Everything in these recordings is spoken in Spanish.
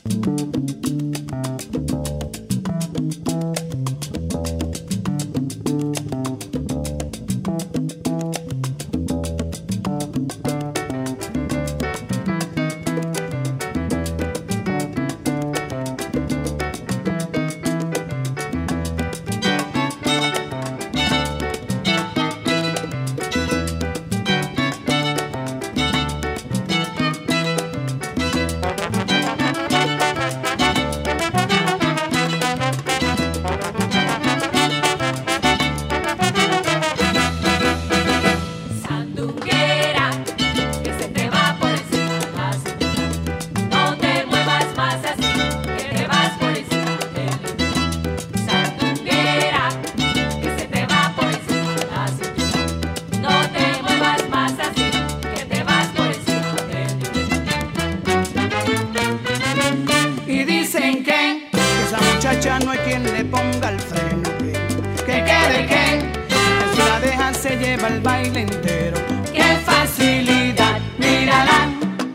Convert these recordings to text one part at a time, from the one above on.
No hay quien le ponga el freno, que quede que si la deja se lleva el baile entero. ¡Qué facilidad! Mírala,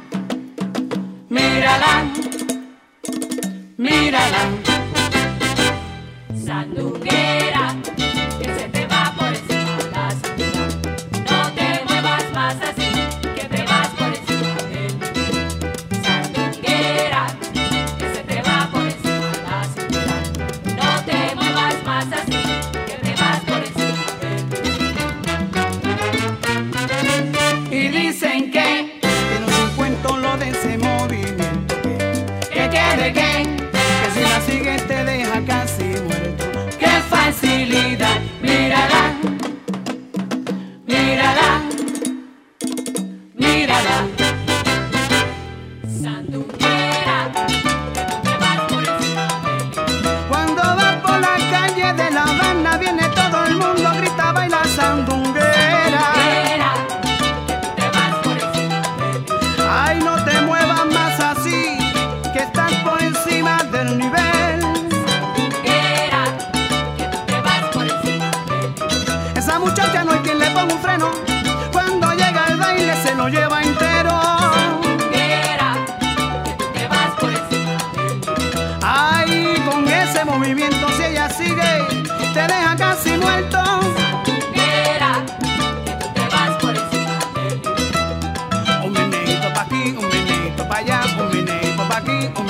mírala, mírala. Sandunguera, que se te va por encima la cintura. No te muevas más así, que te vas por encima del nivel. Sandunguera, que se te va por encima la cintura. No te muevas más así, que te vas por encima del nivel. Y dicen que no se encuentro lo de ese movimiento, que quede que si la sigues te deja casi muerto. ¡Qué facilidad! Mírala, mírala, mírala. Sandunguera, que tú te vas por encima del nivel. Cuando vas por la calle de La Habana viene todo el mundo, grita, baila sandunguera. Sandunguera, que tú te vas por encima del nivel. Ay, no te muevas más así, que estás por encima del nivel. Sandunguera, que tú te vas por encima del nivel. Esa muchacha no hay quien le ponga un freno, cuando llega el baile se lo lleva entero. Sandunguera, que tú te vas por encima del nivel. Ay, con ese movimiento si ella sigue, te deja casi muerto. Sandunguera, que tú te vas por encima del nivel. Un meneito pa' aquí, un meneito pa' allá, un meneito pa' aquí, un